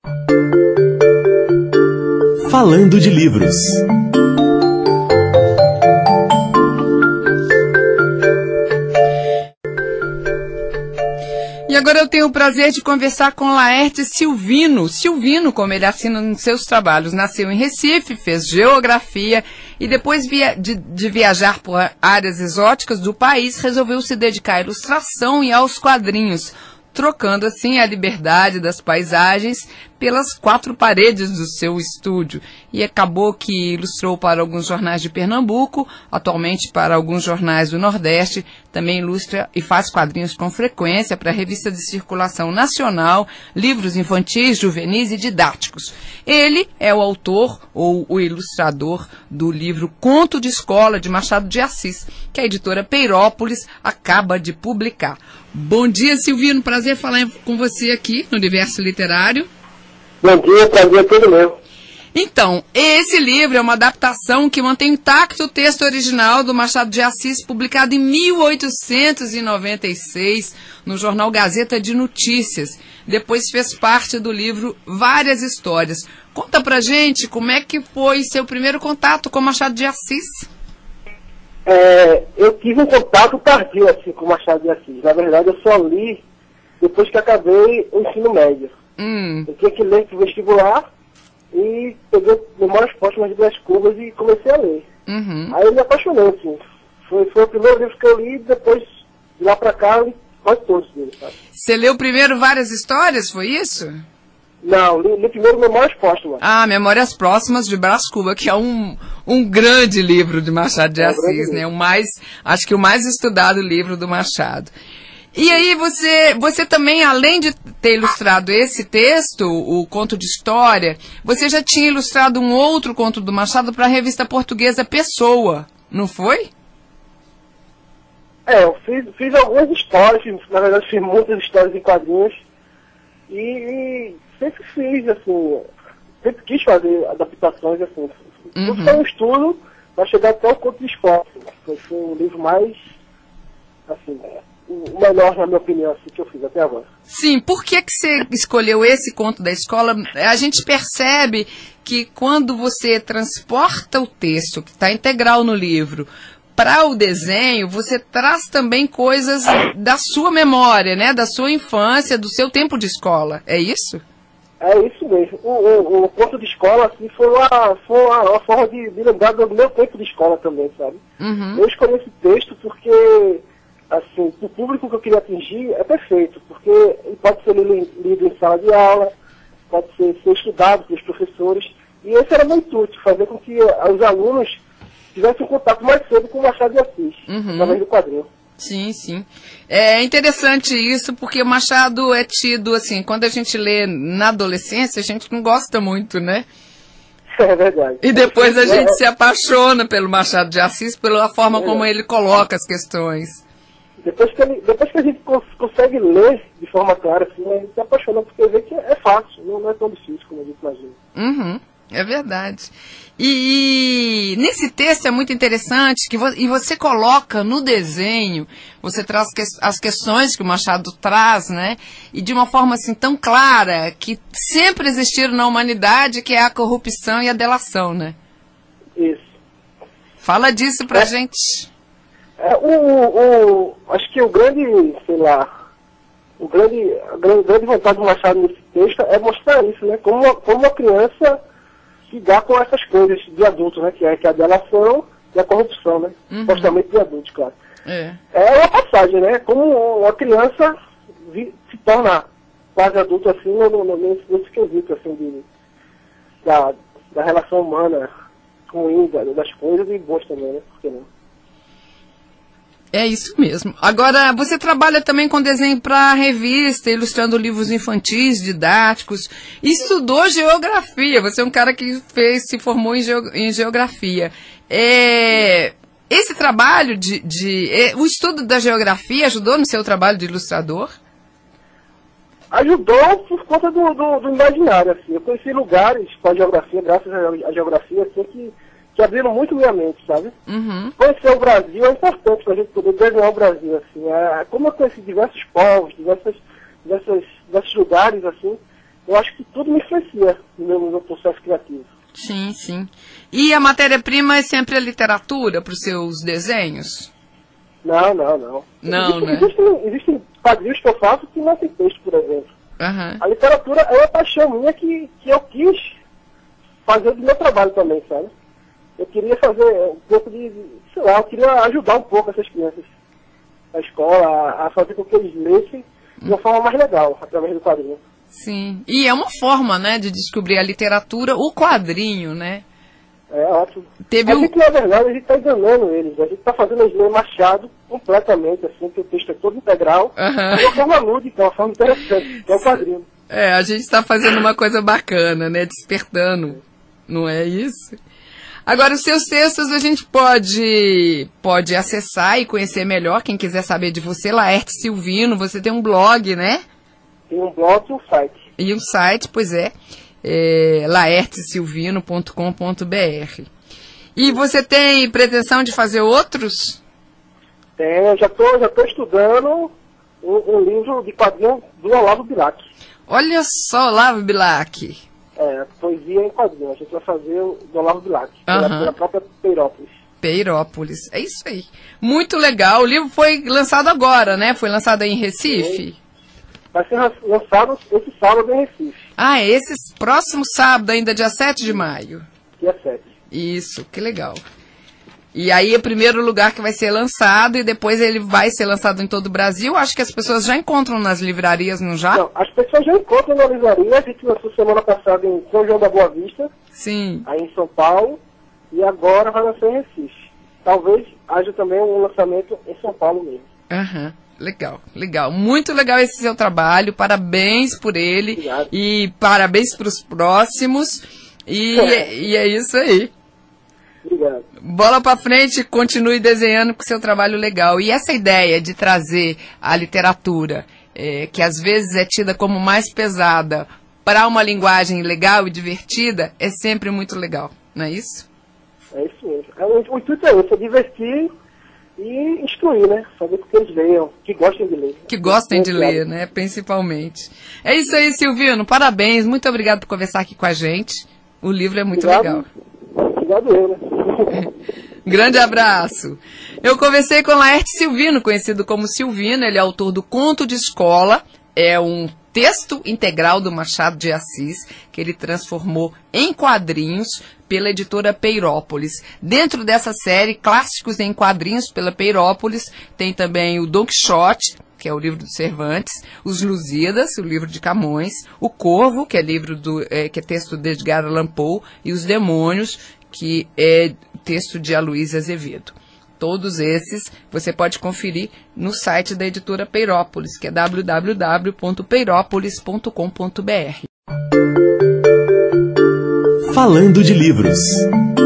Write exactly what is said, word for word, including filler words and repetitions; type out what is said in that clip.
Falando de livros. E agora eu tenho o prazer de conversar com Laertes Silvino. Silvino, como ele assina nos seus trabalhos, nasceu em Recife, fez geografia e depois via, de, de viajar por áreas exóticas do país, resolveu se dedicar à ilustração e aos quadrinhos, trocando assim a liberdade das paisagens pelas quatro paredes do seu estúdio. E acabou que ilustrou para alguns jornais de Pernambuco, atualmente para alguns jornais do Nordeste, também ilustra e faz quadrinhos com frequência para revistas de circulação nacional, livros infantis, juvenis e didáticos. Ele é o autor ou o ilustrador do livro Conto de Escola, de Machado de Assis, que a editora Peirópolis acaba de publicar. Bom dia, Silvino. Prazer falar com você aqui no Universo Literário. Bom dia, prazer todo meu. Então, esse livro é uma adaptação que mantém intacto o texto original do Machado de Assis, publicado em mil oitocentos e noventa e seis no jornal Gazeta de Notícias. Depois fez parte do livro Várias Histórias. Conta pra gente como é que foi seu primeiro contato com Machado de Assis. É, eu tive um contato tardio assim, com Machado de Assis. Na verdade, eu só li depois que acabei o ensino médio. Hum. Eu tinha que ler para o vestibular e peguei Memórias Póstumas de Brás Cubas e comecei a ler. Uhum. Aí eu me apaixonei, assim. Foi, foi o primeiro livro que eu li e depois, de lá para cá, eu li quase todos deles, sabe? Você leu primeiro Várias Histórias, foi isso? Não, li, li primeiro Memórias Póstumas. Ah, Memórias Próximas de Brás Cubas, que é um, um grande livro de Machado de É um Assis, né? O mais, acho que o mais estudado livro do Machado. E aí você, você também, além de ter ilustrado esse texto, o Conto de História, você já tinha ilustrado um outro conto do Machado para a revista portuguesa Pessoa, não foi? É, eu fiz, fiz algumas histórias, na verdade fiz muitas histórias em quadrinhos e, e sempre fiz, assim, sempre quis fazer adaptações, assim. Uhum. Tudo foi um estudo para chegar até o Conto de Escola. Foi, foi o livro mais, assim, o melhor, na minha opinião, assim, que eu fiz até agora. Sim, por que que você escolheu esse conto da escola? A gente percebe que quando você transporta o texto, que está integral no livro, para o desenho, você traz também coisas da sua memória, né? Da sua infância, do seu tempo de escola. É isso? É isso mesmo. O, o, o conto de escola, assim, foi uma, foi uma, uma forma de, de lembrar do meu tempo de escola também, sabe? Uhum. Eu escolhi esse texto porque, assim, o público que eu queria atingir é perfeito, porque ele pode ser lido, lido em sala de aula, pode ser, ser estudado pelos professores, e esse era o meu intuito, fazer com que os alunos tivessem um contato mais cedo com o Machado de Assis, Uhum. através do quadrinho. Sim, sim. É interessante isso, porque o Machado é tido, assim, quando a gente lê na adolescência, a gente não gosta muito, né? É verdade. E depois a é, gente é, se apaixona pelo Machado de Assis, pela forma é, como ele coloca as questões. Depois que, ele, depois que a gente cons consegue ler de forma clara, assim, a gente se apaixona, porque vê que é fácil, não, não é tão difícil como a gente imagina. Uhum, é verdade. E, e nesse texto é muito interessante, que vo e você coloca no desenho, você traz que as questões que o Machado traz, né? E de uma forma assim tão clara, que sempre existiram na humanidade, que é a corrupção e a delação, né? Isso. Fala disso pra é. gente. É, o, o, acho que o grande, sei lá, o grande, a grande, grande vontade do Machado nesse texto é mostrar isso, né? Como uma, como uma criança lidar com essas coisas de adulto, né? Que é, que é a delação e a corrupção, né? Uhum. Supostamente de adultos, claro. É. É uma passagem, né? Como uma criança vi, se torna quase adulto assim, no, no, nesse, nesse quesito, assim, de, da, da relação humana ruim, das coisas e boas também, né? Por que não? É isso mesmo. Agora, você trabalha também com desenho para revista, ilustrando livros infantis, didáticos. Estudou geografia. Você é um cara que fez, se formou em, geo, em geografia. É, esse trabalho de, de... É, o estudo da geografia ajudou no seu trabalho de ilustrador? Ajudou por conta do, do, do imaginário, assim. Eu conheci lugares com a geografia, graças à geografia, assim, que... que abriram muito minha mente, sabe? Uhum. Conhecer o Brasil é importante para a gente poder desenhar o Brasil, assim. É, como eu conheci diversos povos, diversas, diversas, diversos lugares, assim, eu acho que tudo me influencia no meu, no meu processo criativo. Sim, sim. E a matéria-prima é sempre a literatura para os seus desenhos? Não, não, não. Não, existem, né? Existem, existem quadrinhos que eu faço que não tem texto, por exemplo. Uhum. A literatura é uma paixão minha que, que eu quis fazer do meu trabalho também, sabe? Eu queria fazer um pouco de, sei lá, eu queria ajudar um pouco essas crianças da escola a, a fazer com que eles lessem de uma forma mais legal, através do quadrinho. Sim. E é uma forma, né, de descobrir a literatura, o quadrinho, né? É ótimo. Teve a um... gente, na verdade, a gente está enganando eles. A gente está fazendo eles ler Machado completamente, assim, que o texto é todo integral, Uhum. de uma forma lúdica, uma forma interessante, que é o quadrinho. É, a gente está fazendo uma coisa bacana, né? Despertando, não é isso? Agora, os seus textos a gente pode, pode acessar e conhecer melhor, quem quiser saber de você, Laerte Silvino, você tem um blog, né? Tem um blog e um site. E um site, pois é, é laerte silvino ponto com ponto b r. E você tem pretensão de fazer outros? Tem, eu já estou já tô estudando um, um livro de quadrinho do Olavo Bilac. Olha só, Olavo Bilac. É, poesia em quadrinho. A gente vai fazer o do Olavo Bilac, pela, Aham. pela própria Peirópolis. Peirópolis, é isso aí. Muito legal. O livro foi lançado agora, né? Foi lançado aí em Recife. Vai ser lançado esse sábado em Recife, Ah, é esse próximo sábado, ainda dia sete de maio. dia sete. Isso, que legal. E aí é o primeiro lugar que vai ser lançado e depois ele vai ser lançado em todo o Brasil. Acho que as pessoas já encontram nas livrarias, não já? Não, as pessoas já encontram na livraria. A gente lançou semana passada em São João da Boa Vista, Sim. aí em São Paulo, e agora vai lançar em Recife. Talvez haja também um lançamento em São Paulo mesmo. Aham. Legal, legal. Muito legal esse seu trabalho. Parabéns por ele. Obrigado. E parabéns para os próximos. E é. e é isso aí. Obrigado. Bola para frente, continue desenhando com seu trabalho legal. E essa ideia de trazer a literatura, é, que às vezes é tida como mais pesada, para uma linguagem legal e divertida, é sempre muito legal, não é isso? É isso mesmo. É, o, o intuito é esse, é divertir e instruir, né? Fazer com que eles leiam, que gostem de ler. Que gostem de ler, né? Principalmente. É isso aí, Silvino. Parabéns. Muito obrigado por conversar aqui com a gente. O livro é muito Obrigado. legal. Obrigado eu, né? Grande abraço. Eu conversei com Laerte Silvino, conhecido como Silvino. Ele é autor do Conto de Escola. É um texto integral do Machado de Assis, que ele transformou em quadrinhos pela editora Peirópolis. Dentro dessa série, Clássicos em Quadrinhos pela Peirópolis, tem também o Don Quixote, que é o livro do Cervantes, Os Lusíadas, o livro de Camões, O Corvo, que é livro do, é, que é texto de Edgar Allan Poe, e Os Demônios, que é texto de Aloysio Azevedo. Todos esses você pode conferir no site da editora Peirópolis, que é w w w ponto peirópolis ponto com ponto b r. Falando de livros.